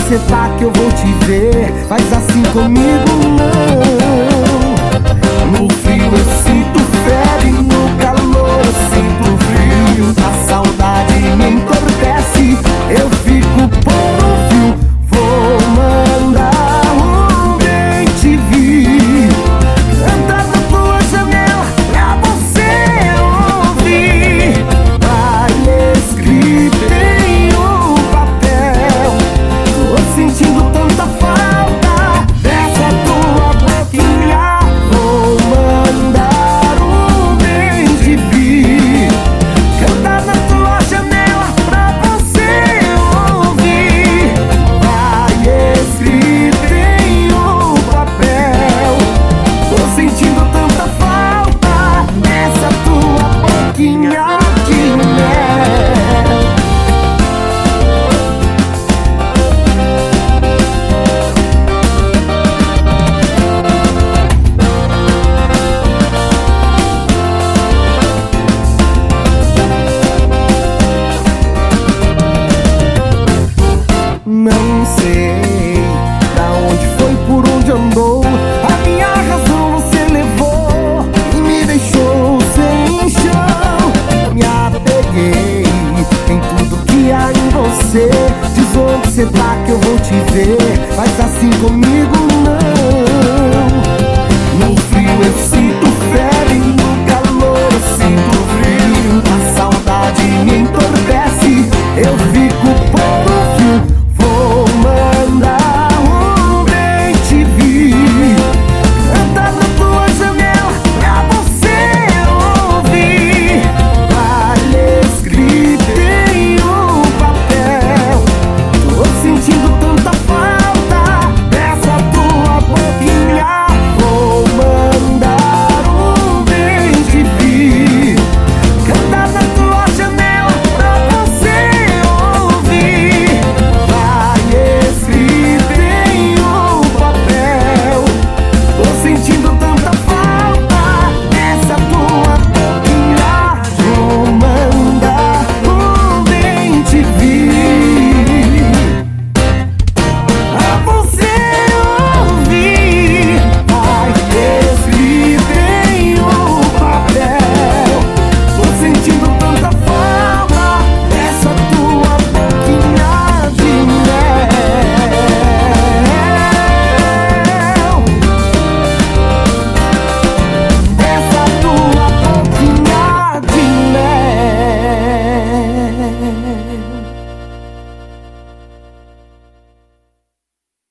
você tá que eu vou te ver. Faz assim comigo não. No frio eu sinto febre, no calor eu sinto frio. A saudade me entorpece, eu fico por um fio. Vou mandar um bem te vir, cantar na tua janela pra você ouvir. Vai escrito em um papel, tô sentindo tanta falta dessa tua boquinha. Vou mandar um bem te vir, cantar na tua janela pra você ouvir. Vai escrito em um papel, tô sentindo tanta falta dessa tua boquinha de mel. Não sei pra onde foi, por onde andou. A minha razão você levou e me deixou sem chão. Me apeguei em tudo que há em você. Diz onde você tá que eu vou te ver. Faz assim comigo